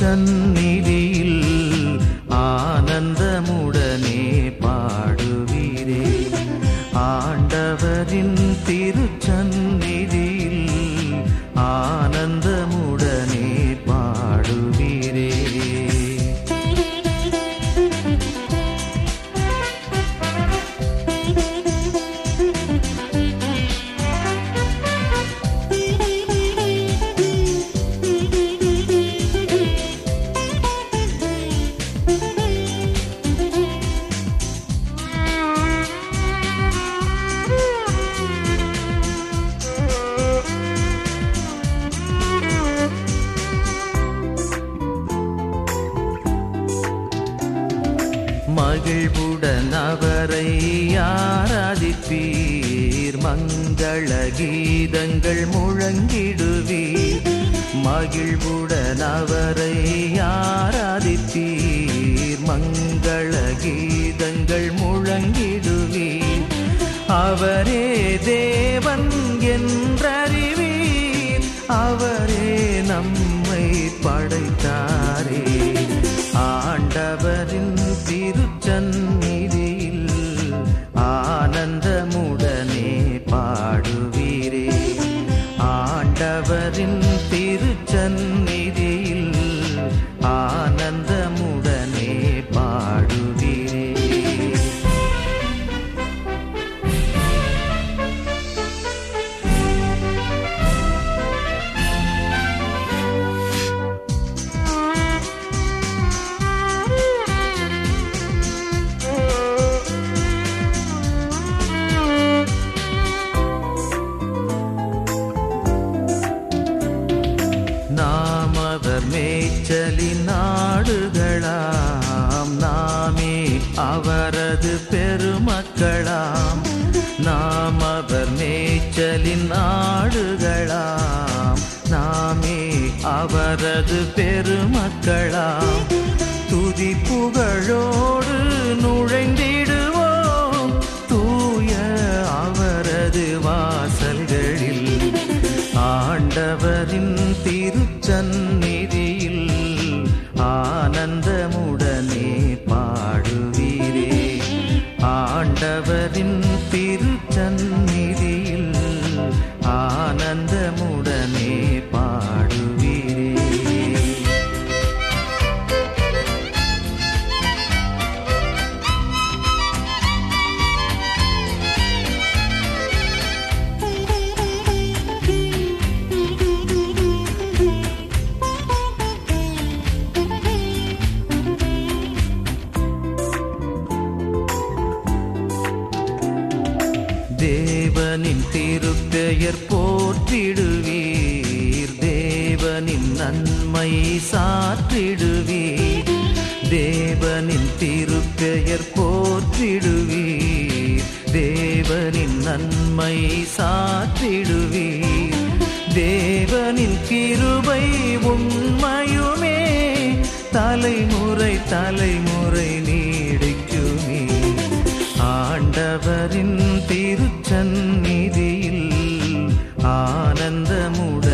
திருச்சந்நிதியில் ஆனந்தமுடனே பாடுவீரே. ஆண்டவரின் திருச்சந்நிதியில் ஆனந்தமுடனே பாடுவீரே. மகிழ்வுடன் அவரை ஆராதிப்பீர், மங்கள கீதங்கள் முழங்கிடுவீர். மகிழ்வுடன் அவரை ஆராதிப்பீர், மங்கள கீதங்கள் முழங்கிடுவீர். அவரே தேவன் என்றறிவீர், அவரே நம்மை படைத்தாரே. ஆண்டவரின் திருச்சந்நிதியில் ஆனந்தமுடனே பாடுவீரே. ஆண்டவரின் திருச்சந்நிதியில் ஆனந்தமுடனே பாடுவீரே. நாம் அவர் மேய்ச்சலின் நாடுகளாம், நாமே அவரது பெருமக்களாம். நாம் அவர் மேய்ச்சலின் நாடுகளாம், நாமே அவரது பெருமக்களாம். துதி புகழோடு நுழைந்திடுவோம் தூய அவரது வாசல்களில். ஆண்டவரின் திருச்சந்நிதியில் ஆனந்தமுடனே பாடுவீரே. ஆண்டவரின் திருச்சந்நிதியில் ஆனந்தமுடனே பாடுவீரே. தேவனின் திருப்பெயர் போற்றிடுவீர், தேவனின் நன்மை சாற்றிடுவீர். தேவனின் திருப்பெயர் போற்றிடுவீர், தேவனின் நன்மை சாற்றிடுவீர். தேவனின் கிருபை உண்மையுமே தலைமுறை தலைமுறை நீடிக்குமே. ஆண்டவரின் திருச்சந்நிதியில் ஆனந்தமுடன்